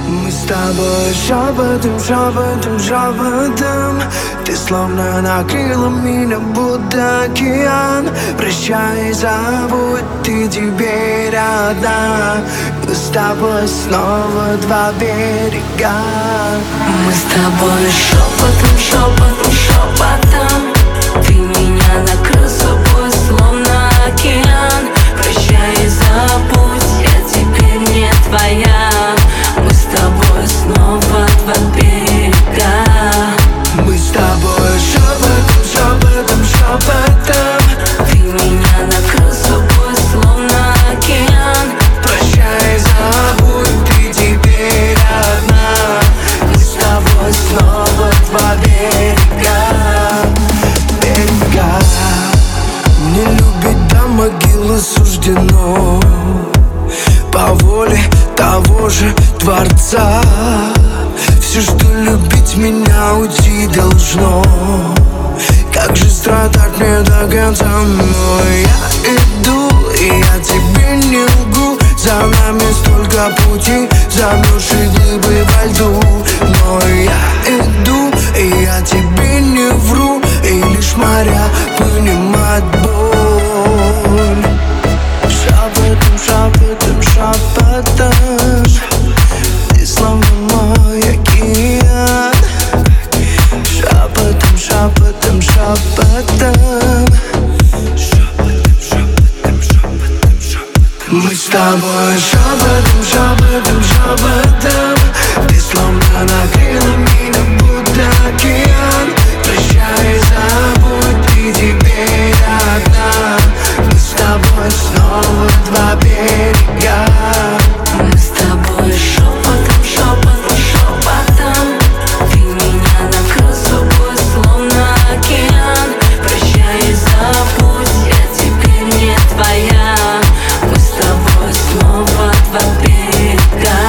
Мы с тобой шепотом, шепотом, шепотом. Ты словно накрыла меня, будто океан. Прощай, забудь, ты теперь одна. Мы с тобой снова два берега. Мы с тобой шепотом, шепотом, шепотом. Ты меня накрыл собой, словно океан. Прощай и забудь, я теперь не твоя. Мы с тобой снова два берега. Мы с тобой шепотом, шепотом, шепотом. Ты меня накрыл собой, словно океан. Прощай и забудь, ты теперь одна. Мы с тобой снова два берега. Берега. Мне любить до могилы суждено, по воле того же Творца. Все, что любить меня, уйти должно. Как же страдать мне до конца? Но я иду, и я тебе не лгу. За нами столько пути, замерзшие глыбы во льду. Но я иду, и я тебе не вру. И лишь моря понимают боль. Шепотом, шепотом, шепотом. Ты словно мой океан. Шепотом, шепотом, шепотом. Мы с тобой шепотом, шепотом, шепотом. Ты словно накрыла меня, будто океан. Прощай и забудь, ты теперь одна. Мы с тобой снова два берега. Мы с тобой шепотом, шепотом, шепотом. Ты меня накрыл собой, словно океан. Прощай и забудь, я теперь не твоя. Мы с тобой снова два берега.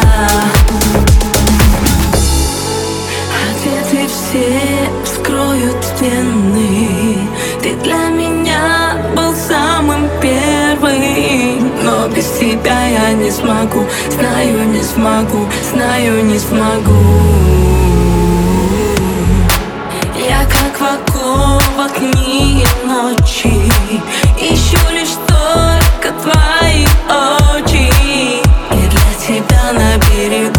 Ответы все вскроют стены. Ты для меня был самым первым. Но без тебя я не смогу. Знаю, не смогу, знаю, не смогу. Я как в оковах дни и ночи. Ищу лишь только твои очи. И для тебя на берегу